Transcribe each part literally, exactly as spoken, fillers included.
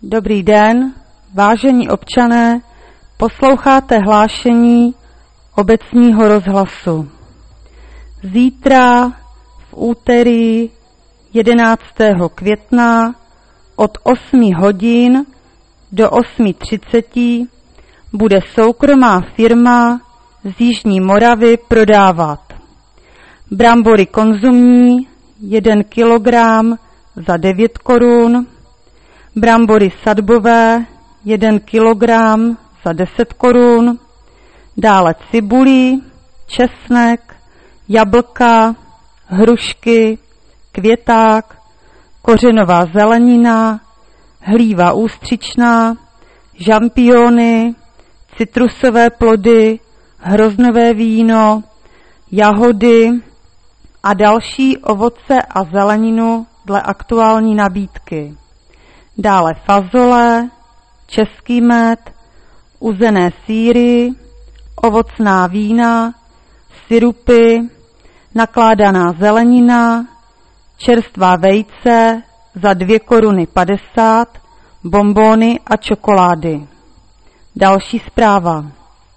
Dobrý den, vážení občané, posloucháte hlášení obecního rozhlasu. Zítra v úterý jedenáctého května od osmi hodin do osmi třiceti bude soukromá firma z Jižní Moravy prodávat brambory konzumní jeden kilogram za devět korun, brambory sadbové jeden kilogram za deset korun, dále cibuli, česnek, jablka, hrušky, květák, kořenová zelenina, hlíva ústřičná, žampiony, citrusové plody, hroznové víno, jahody a další ovoce a zeleninu dle aktuální nabídky. Dále fazole, český med, uzené sýry, ovocná vína, sirupy, nakládaná zelenina, čerstvá vejce za dvě koruny padesát, bonbony a čokolády. Další zpráva.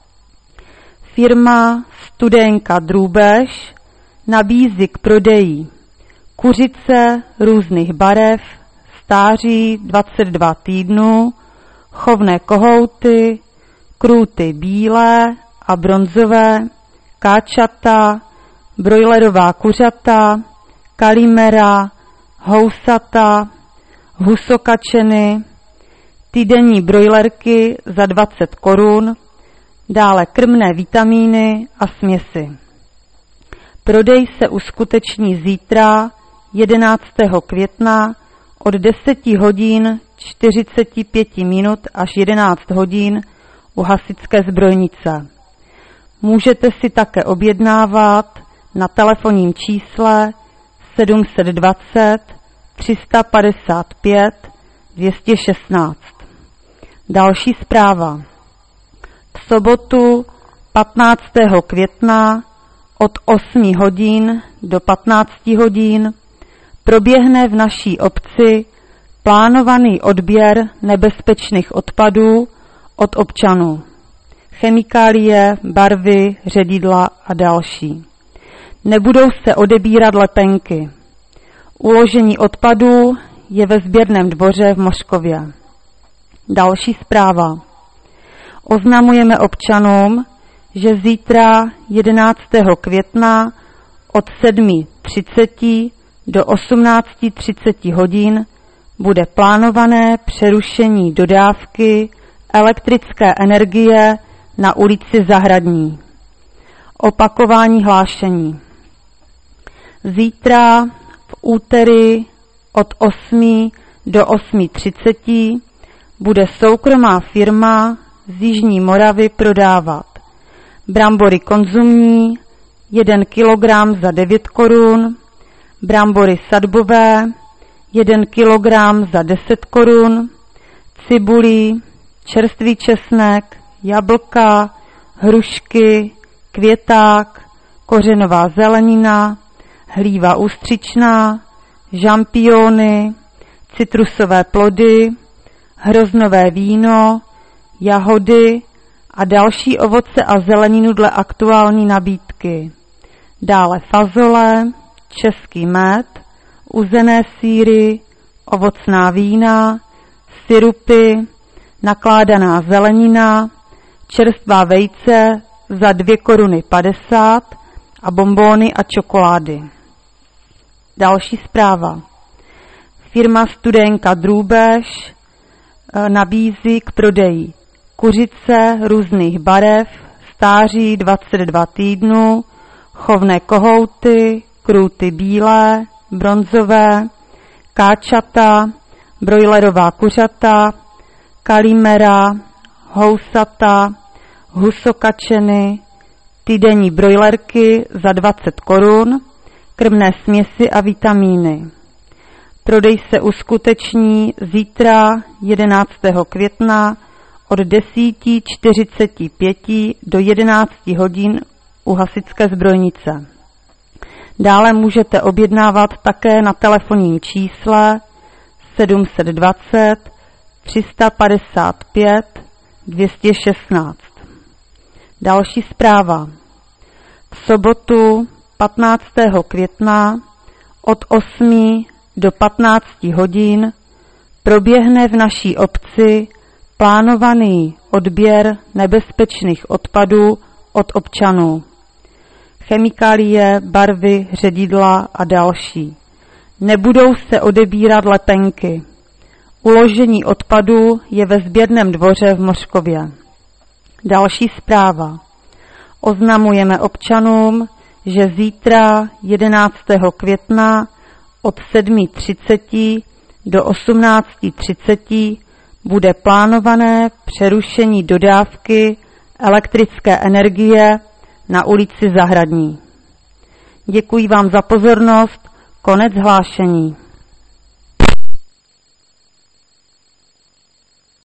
Firma Studenka Drůbež nabízí k prodeji kuřice různých barev, stáří dvacet dva týdnů, chovné kohouty, krůty bílé a bronzové, káčata, brojlerová kuřata, kalimera, housata, husokačeny, týdenní brojlerky za dvacet korun, dále krmné vitamíny a směsi. Prodej se uskuteční zítra jedenáctého května od deset hodin čtyřicet pět minut až jedenáct hodin u hasičské zbrojnice. Můžete si také objednávat na telefonním čísle sedm set dvacet tři sta padesát pět dvě stě šestnáct. Další zpráva. V sobotu patnáctého května od osmi hodin do patnácti hodin proběhne v naší obci plánovaný odběr nebezpečných odpadů od občanů. Chemikálie, barvy, ředidla a další. Nebudou se odebírat lepenky. Uložení odpadů je ve sběrném dvoře v Mořkově. Další zpráva. Oznamujeme občanům, že zítra jedenáctého května od sedm třicet do osmnáct třicet hodin bude plánované přerušení dodávky elektrické energie na ulici Zahradní. Opakování hlášení. Zítra v úterý od osmi do osmi třicet bude soukromá firma z Jižní Moravy prodávat brambory konzumní jeden kilogram za devět korun, brambory sadbové jeden kilogram za deset korun, cibuli, čerstvý česnek, jablka, hrušky, květák, kořenová zelenina, hlíva ústřičná, žampiony, citrusové plody, hroznové víno, jahody a další ovoce a zeleninu dle aktuální nabídky. Dále fazole, český med, uzené sýry, ovocná vína, sirupy, nakládaná zelenina, čerstvá vejce za dvě koruny padesát a bonbony a čokolády. Další zpráva. Firma Studenka Drůbež nabízí k prodeji kuřice různých barev, stáří dvacet dva týdnů, chovné kohouty, krůty bílé, bronzové, káčata, brojlerová kuřata, kalimera, housata, husokačeny, týdenní brojlerky za dvacet korun, krmné směsi a vitamíny. Prodej se uskuteční zítra jedenáctého května od deset čtyřicet pět do jedenáct hodin u hasičské zbrojnice. Dále můžete objednávat také na telefonním čísle sedm set dvacet tři sta padesát pět dvě stě šestnáct. Další zpráva. V sobotu patnáctého května od osmi do patnácti hodin proběhne v naší obci plánovaný odběr nebezpečných odpadů od občanů. Chemikálie, barvy, ředidla a další. Nebudou se odebírat lepenky. Uložení odpadu je ve sběrném dvoře v Mořkově. Další zpráva. Oznamujeme občanům, že zítra jedenáctého května od sedmi třicet do osmnácti třicet bude plánované přerušení dodávky elektrické energie na ulici Zahradní. Děkuji vám za pozornost. Konec hlášení.